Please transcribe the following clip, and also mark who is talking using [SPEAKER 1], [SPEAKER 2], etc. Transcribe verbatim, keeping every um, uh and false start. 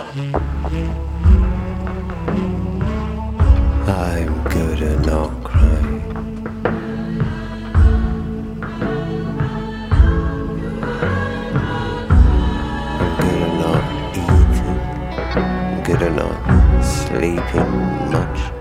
[SPEAKER 1] I'm good at not crying. I'm good at not eating. I'm good at not sleeping much.